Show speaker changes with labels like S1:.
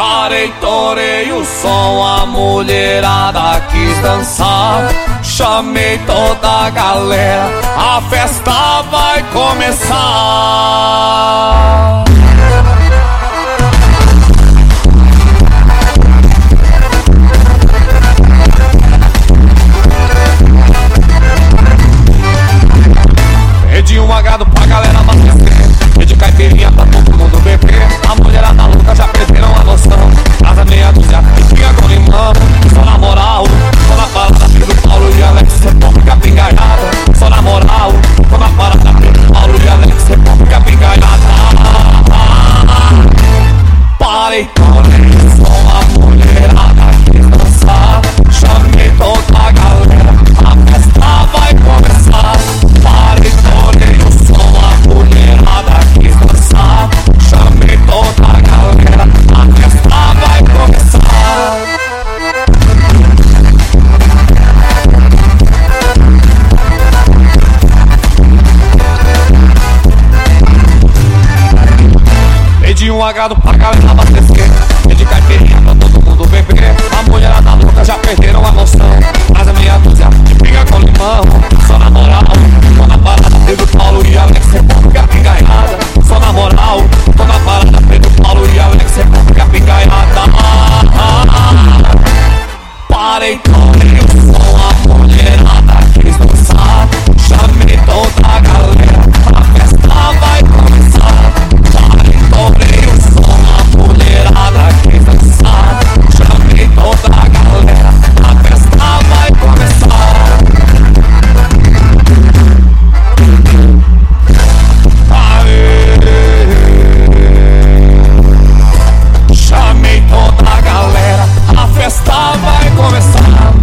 S1: Parei, torei o som, a mulherada quis dançar. Chamei toda a galera, a festa vai começar. Pedi um agrado pra galera abastecer, pedi caipirinha pra todo mundo beber. A mulherada louca já perderam a noção, casa meia dúzia, pinga com limão. Só na moral, só na parada Pedro, Paulo e Alex, cê pode ficar pingaiada. Só na moral, só na parada Pedro, Paulo e Alex, cê pode ficar pingaiada. Parei, torei o som, a mulherada quis dançar. Chamei toda a galera, a festa vai começar. Parei, torei o som, a mulherada quis dançar. Chamei toda a galera, a festa vai começar. Pedi um agrado pra galera abastecer, pedi caipirinha pra todo mundo beber. A mulherada louca já perderam a noção, mas a meia dúzia de pinga com limão. Só na moral, tô na parada Pedro, Paulo e Alex, cê pode ficar pingaiada. Só na moral, tô na parada Pedro, Paulo e Alex, cê pode ficar pingaiada. Parei, torei o som, a mulherada quis dançar. Chamei toda a galera, a festa vai começar. Parei, torei o som, a mulherada quis dançar. Chamei toda a galera, a festa vai começar. Chamei toda a galera, a festa vai começar.